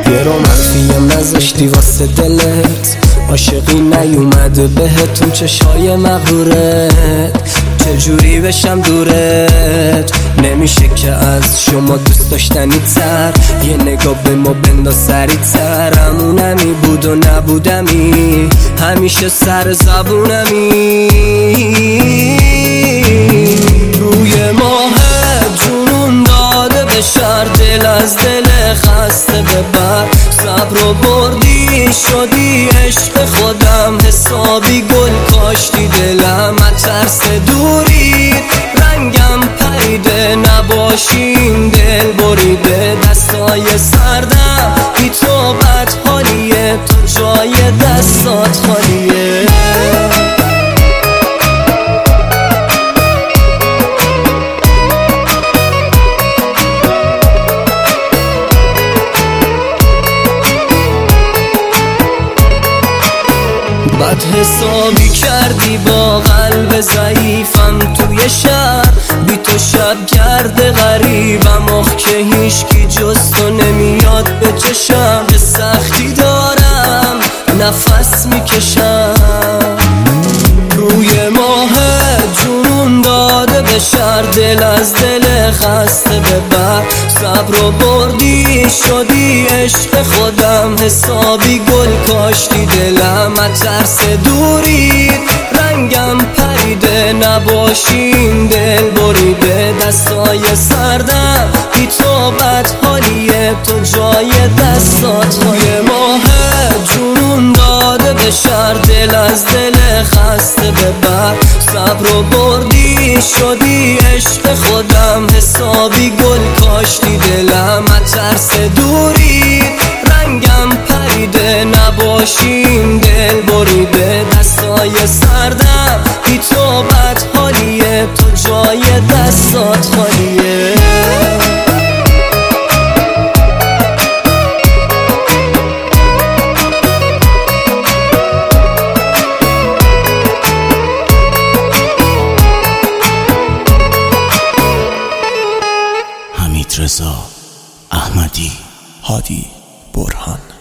یه رو مخفیم نذاشتی واسه دلت، عاشقی نیومده بهت تو چشای مغرورت. چجوری بشم دورت، نمیشه که از شما دوست داشتنی تر. یه نگاه به ما بنداز سریع تر، همونمی بود و نبودمی، همیشه سر زبونمی. روی ماه جنون داده به شر، دل از دل خسته ببر. صبر و بردی شدی عشق خودم، حسابی گل کاشتی دلم. از ترس دوری رنگم پریده، نباشین دل بریده. دستای سردم بی تو بد حالیه، تو جای دستات خالیه. بد حسابی کردی با قلب ضعیفم توی شهر، بی تو شب گرد غریبم. آخ که هیچکی جز تو نمیاد به چشم، به سختی دارم نفس میکشم. روی ماه جنون داده به شر، دل از دل خسته ببر. صبر و بردی شدی عشق خودم، حسابی گل کاشتی دلم. از ترس دوری رنگم پریده، نباشین دل بریده. دستای سردم بی تو بد حالیه، تو جای دستات خالیه. ماه جنون داده به شر، دل از دل خسته ببر. صبر و بردی شدی عشق خودم، حسابی گل کاشتی دلم. از ترس دوری رنگم پریده، نباشین دل بریده. دستای سردم بی تو بد حالیه، تو جای دستات خالیه. حمیدرضا احمدی، هادی برهان.